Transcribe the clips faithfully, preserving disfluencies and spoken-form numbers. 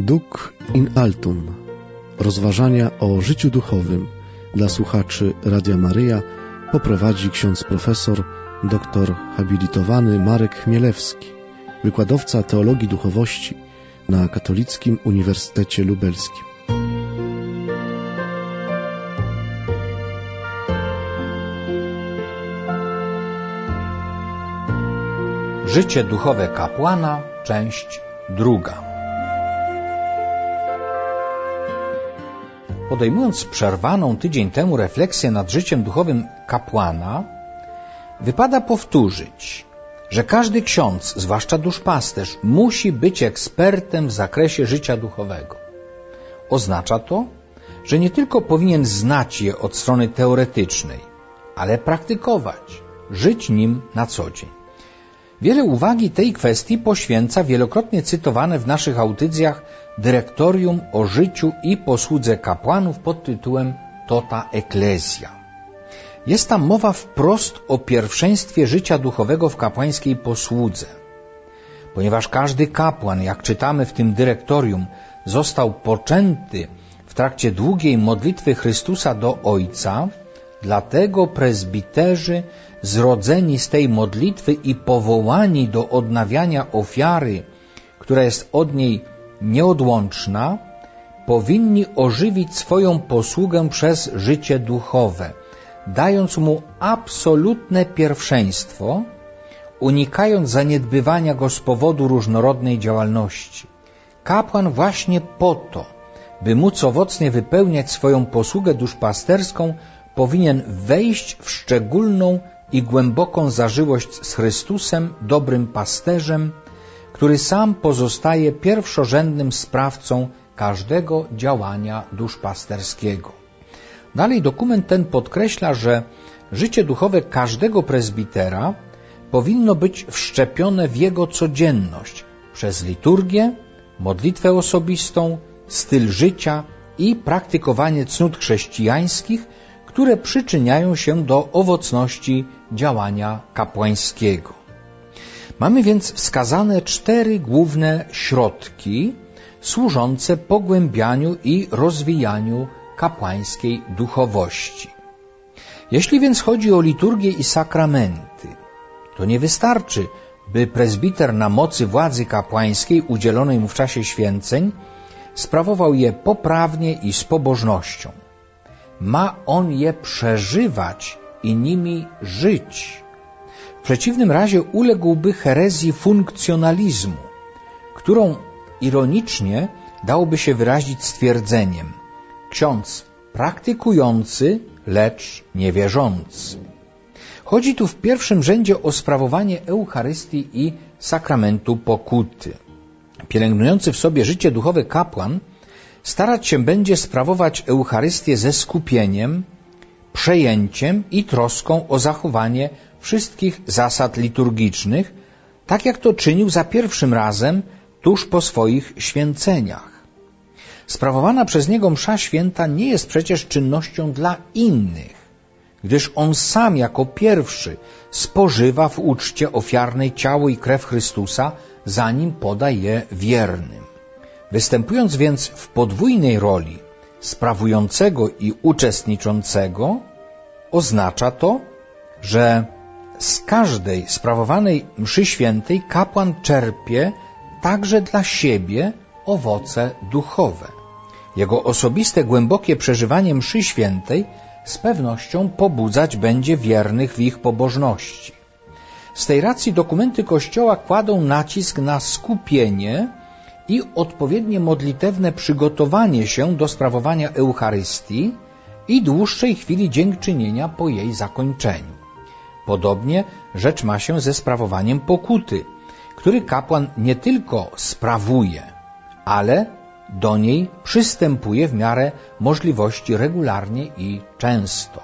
Duc in altum. Rozważania o życiu duchowym dla słuchaczy Radia Maryja poprowadzi ksiądz profesor doktor habilitowany Marek Chmielewski, wykładowca teologii duchowości na Katolickim Uniwersytecie Lubelskim. Życie duchowe kapłana, część druga. Podejmując przerwaną tydzień temu refleksję nad życiem duchowym kapłana, wypada powtórzyć, że każdy ksiądz, zwłaszcza duszpasterz, musi być ekspertem w zakresie życia duchowego. Oznacza to, że nie tylko powinien znać je od strony teoretycznej, ale praktykować, żyć nim na co dzień. Wiele uwagi tej kwestii poświęca wielokrotnie cytowane w naszych audycjach dyrektorium o życiu i posłudze kapłanów pod tytułem Tota Ecclesia. Jest tam mowa wprost o pierwszeństwie życia duchowego w kapłańskiej posłudze. Ponieważ każdy kapłan, jak czytamy w tym dyrektorium, został poczęty w trakcie długiej modlitwy Chrystusa do Ojca, dlatego prezbiterzy zrodzeni z tej modlitwy i powołani do odnawiania ofiary, która jest od niej nieodłączna, powinni ożywić swoją posługę przez życie duchowe, dając mu absolutne pierwszeństwo, unikając zaniedbywania go z powodu różnorodnej działalności. Kapłan właśnie po to, by móc owocnie wypełniać swoją posługę duszpasterską, powinien wejść w szczególną i głęboką zażyłość z Chrystusem, dobrym pasterzem, który sam pozostaje pierwszorzędnym sprawcą każdego działania duszpasterskiego. Dalej dokument ten podkreśla, że życie duchowe każdego prezbitera powinno być wszczepione w jego codzienność przez liturgię, modlitwę osobistą, styl życia i praktykowanie cnót chrześcijańskich, które przyczyniają się do owocności działania kapłańskiego. Mamy więc wskazane cztery główne środki służące pogłębianiu i rozwijaniu kapłańskiej duchowości. Jeśli więc chodzi o liturgię i sakramenty, to nie wystarczy, by prezbiter na mocy władzy kapłańskiej udzielonej mu w czasie święceń sprawował je poprawnie i z pobożnością. Ma on je przeżywać i nimi żyć. W przeciwnym razie uległby herezji funkcjonalizmu, którą ironicznie dałoby się wyrazić stwierdzeniem: ksiądz praktykujący, lecz niewierzący. Chodzi tu w pierwszym rzędzie o sprawowanie Eucharystii i sakramentu pokuty. Pielęgnujący w sobie życie duchowe kapłan starać się będzie sprawować Eucharystię ze skupieniem, przejęciem i troską o zachowanie wszystkich zasad liturgicznych, tak jak to czynił za pierwszym razem tuż po swoich święceniach. Sprawowana przez niego msza święta nie jest przecież czynnością dla innych, gdyż on sam jako pierwszy spożywa w uczcie ofiarnej ciało i krew Chrystusa, zanim poda je wiernym. Występując więc w podwójnej roli sprawującego i uczestniczącego, oznacza to, że z każdej sprawowanej mszy świętej kapłan czerpie także dla siebie owoce duchowe. Jego osobiste, głębokie przeżywanie mszy świętej z pewnością pobudzać będzie wiernych w ich pobożności. Z tej racji dokumenty Kościoła kładą nacisk na skupienie i odpowiednie modlitewne przygotowanie się do sprawowania Eucharystii i dłuższej chwili dziękczynienia po jej zakończeniu. Podobnie rzecz ma się ze sprawowaniem pokuty, który kapłan nie tylko sprawuje, ale do niej przystępuje w miarę możliwości regularnie i często.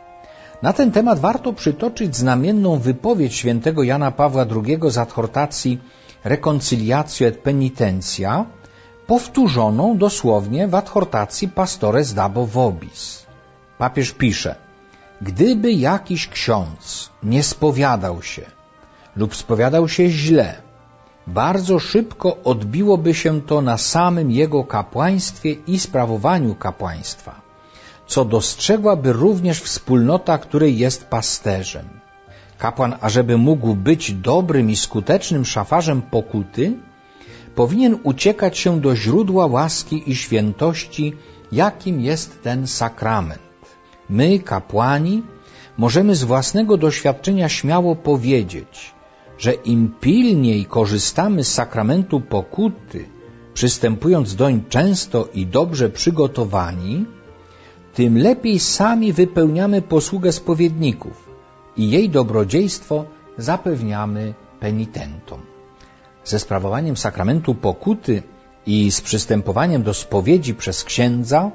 Na ten temat warto przytoczyć znamienną wypowiedź świętego Jana Pawła drugiego z adhortacji Reconciliatio et Penitentia, powtórzoną dosłownie w adhortacji Pastores Dabo Vobis. Papież pisze: gdyby jakiś ksiądz nie spowiadał się lub spowiadał się źle, bardzo szybko odbiłoby się to na samym jego kapłaństwie i sprawowaniu kapłaństwa, co dostrzegłaby również wspólnota, której jest pasterzem. Kapłan, ażeby mógł być dobrym i skutecznym szafarzem pokuty, powinien uciekać się do źródła łaski i świętości, jakim jest ten sakrament. My, kapłani, możemy z własnego doświadczenia śmiało powiedzieć, że im pilniej korzystamy z sakramentu pokuty, przystępując doń często i dobrze przygotowani, tym lepiej sami wypełniamy posługę spowiedników i jej dobrodziejstwo zapewniamy penitentom. Ze sprawowaniem sakramentu pokuty i z przystępowaniem do spowiedzi przez księdza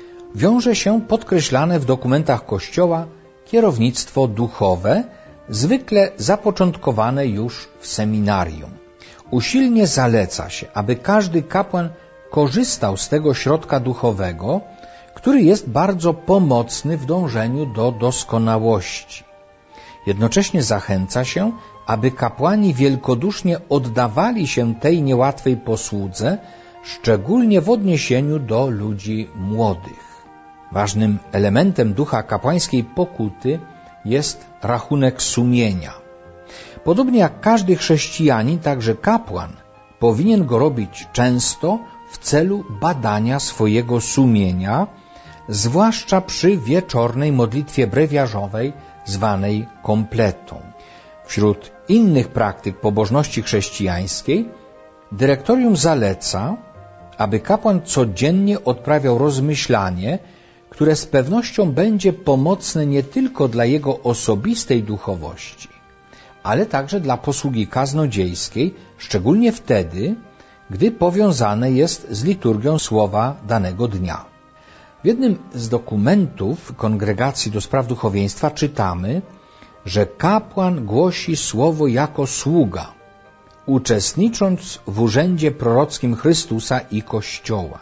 wiąże się podkreślane w dokumentach Kościoła kierownictwo duchowe, zwykle zapoczątkowane już w seminarium. Usilnie zaleca się, aby każdy kapłan korzystał z tego środka duchowego, który jest bardzo pomocny w dążeniu do doskonałości. Jednocześnie zachęca się, aby kapłani wielkodusznie oddawali się tej niełatwej posłudze, szczególnie w odniesieniu do ludzi młodych. Ważnym elementem ducha kapłańskiej pokuty jest rachunek sumienia. Podobnie jak każdy chrześcijanin, także kapłan powinien go robić często w celu badania swojego sumienia, zwłaszcza przy wieczornej modlitwie brewiarzowej zwanej kompletą. Wśród innych praktyk pobożności chrześcijańskiej dyrektorium zaleca, aby kapłan codziennie odprawiał rozmyślanie, które z pewnością będzie pomocne nie tylko dla jego osobistej duchowości, ale także dla posługi kaznodziejskiej, szczególnie wtedy, gdy powiązane jest z liturgią słowa danego dnia. W jednym z dokumentów Kongregacji do Spraw Duchowieństwa czytamy, że kapłan głosi słowo jako sługa, uczestnicząc w urzędzie prorockim Chrystusa i Kościoła.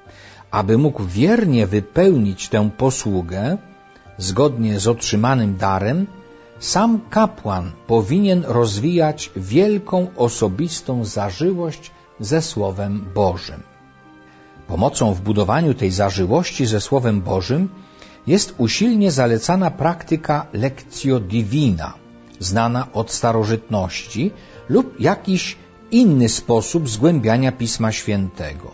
Aby mógł wiernie wypełnić tę posługę, zgodnie z otrzymanym darem, sam kapłan powinien rozwijać wielką osobistą zażyłość ze Słowem Bożym. Pomocą w budowaniu tej zażyłości ze Słowem Bożym jest usilnie zalecana praktyka lectio divina, znana od starożytności, lub jakiś inny sposób zgłębiania Pisma Świętego.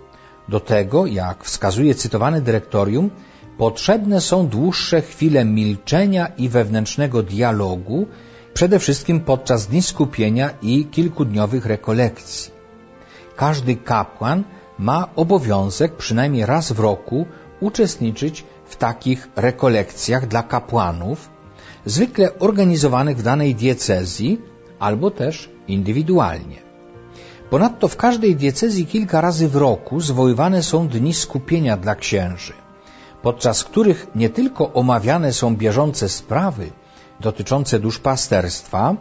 Do tego, jak wskazuje cytowane dyrektorium, potrzebne są dłuższe chwile milczenia i wewnętrznego dialogu, przede wszystkim podczas dni skupienia i kilkudniowych rekolekcji. Każdy kapłan ma obowiązek przynajmniej raz w roku uczestniczyć w takich rekolekcjach dla kapłanów, zwykle organizowanych w danej diecezji albo też indywidualnie. Ponadto w każdej diecezji kilka razy w roku zwoływane są dni skupienia dla księży, podczas których nie tylko omawiane są bieżące sprawy dotyczące duszpasterstwa,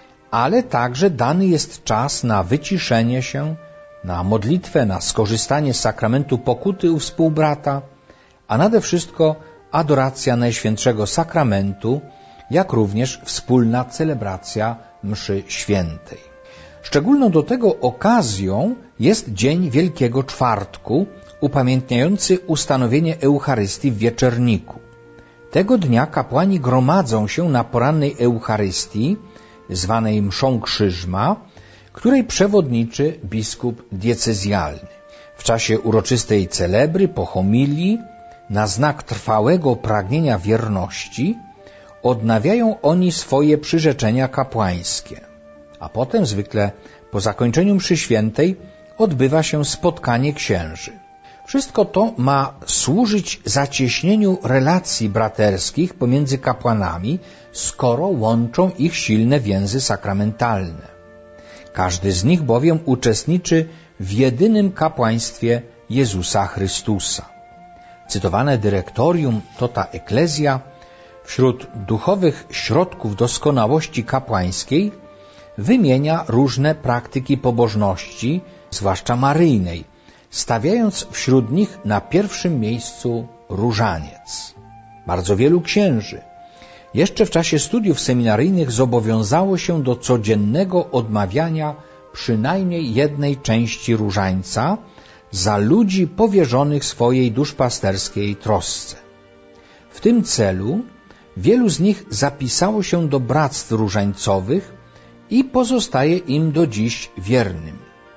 ale także dany jest czas na wyciszenie się, na modlitwę, na skorzystanie z sakramentu pokuty u współbrata, a nade wszystko adoracja Najświętszego Sakramentu, jak również wspólna celebracja mszy świętej. Szczególną do tego okazją jest Dzień Wielkiego Czwartku, upamiętniający ustanowienie Eucharystii w Wieczerniku. Tego dnia kapłani gromadzą się na porannej Eucharystii, zwanej mszą Krzyżma, której przewodniczy biskup diecezjalny. W czasie uroczystej celebry po homilii, na znak trwałego pragnienia wierności, odnawiają oni swoje przyrzeczenia kapłańskie. A potem, zwykle po zakończeniu mszy świętej, odbywa się spotkanie księży. Wszystko to ma służyć zacieśnieniu relacji braterskich pomiędzy kapłanami, skoro łączą ich silne więzy sakramentalne. Każdy z nich bowiem uczestniczy w jedynym kapłaństwie Jezusa Chrystusa. Cytowane dyrektorium Tota Ecclesia wśród duchowych środków doskonałości kapłańskiej wymienia różne praktyki pobożności, zwłaszcza maryjnej, stawiając wśród nich na pierwszym miejscu różaniec. Bardzo wielu księży jeszcze w czasie studiów seminaryjnych zobowiązało się do codziennego odmawiania przynajmniej jednej części różańca za ludzi powierzonych swojej duszpasterskiej trosce. W tym celu wielu z nich zapisało się do bractw różańcowych i pozostaje im do dziś wiernym.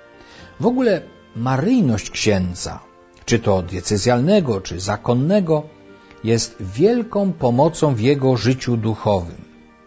W ogóle maryjność księdza, czy to diecezjalnego, czy zakonnego, jest wielką pomocą w jego życiu duchowym.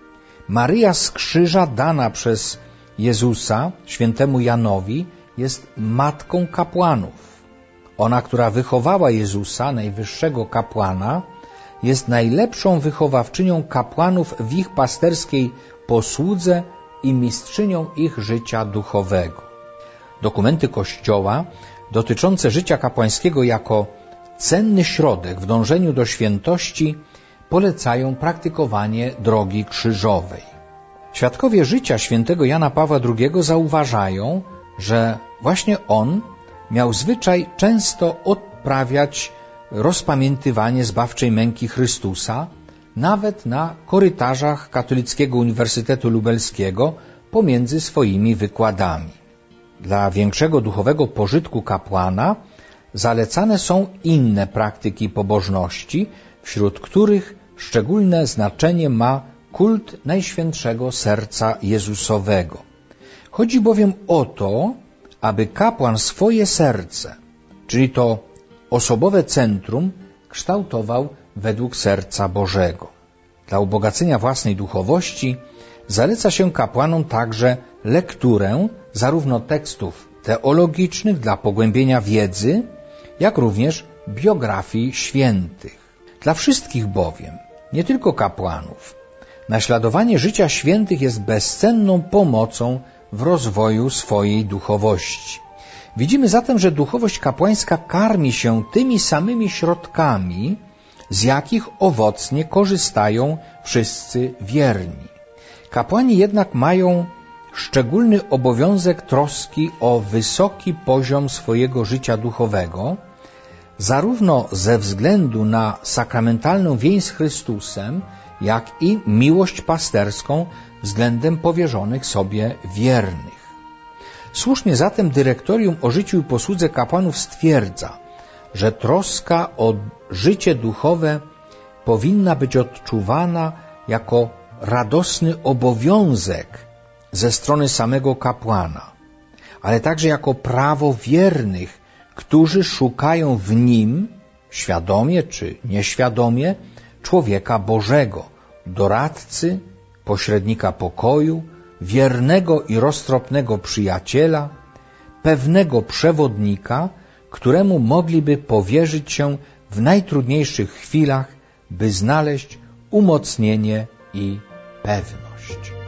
Maryja z krzyża dana przez Jezusa świętemu Janowi jest matką kapłanów. Ona, która wychowała Jezusa, najwyższego kapłana, jest najlepszą wychowawczynią kapłanów w ich pasterskiej posłudze i mistrzynią ich życia duchowego. Dokumenty Kościoła dotyczące życia kapłańskiego jako cenny środek w dążeniu do świętości polecają praktykowanie drogi krzyżowej. Świadkowie życia świętego Jana Pawła drugiego zauważają, że właśnie on miał zwyczaj często odprawiać rozpamiętywanie zbawczej męki Chrystusa, nawet na korytarzach Katolickiego Uniwersytetu Lubelskiego pomiędzy swoimi wykładami. Dla większego duchowego pożytku kapłana zalecane są inne praktyki pobożności, wśród których szczególne znaczenie ma kult Najświętszego Serca Jezusowego. Chodzi bowiem o to, aby kapłan swoje serce, czyli to osobowe centrum, kształtował według serca Bożego. Dla ubogacenia własnej duchowości zaleca się kapłanom także lekturę zarówno tekstów teologicznych dla pogłębienia wiedzy, jak również biografii świętych. Dla wszystkich bowiem, nie tylko kapłanów, naśladowanie życia świętych jest bezcenną pomocą w rozwoju swojej duchowości. Widzimy zatem, że duchowość kapłańska karmi się tymi samymi środkami, z jakich owocnie korzystają wszyscy wierni. Kapłani jednak mają szczególny obowiązek troski o wysoki poziom swojego życia duchowego, zarówno ze względu na sakramentalną więź z Chrystusem, jak i miłość pasterską względem powierzonych sobie wiernych. Słusznie zatem dyrektorium o życiu i posłudze kapłanów stwierdza, że troska o życie duchowe powinna być odczuwana jako radosny obowiązek ze strony samego kapłana, ale także jako prawo wiernych, którzy szukają w nim, świadomie czy nieświadomie, człowieka Bożego, doradcy, pośrednika pokoju, wiernego i roztropnego przyjaciela, pewnego przewodnika, któremu mogliby powierzyć się w najtrudniejszych chwilach, by znaleźć umocnienie i pewność.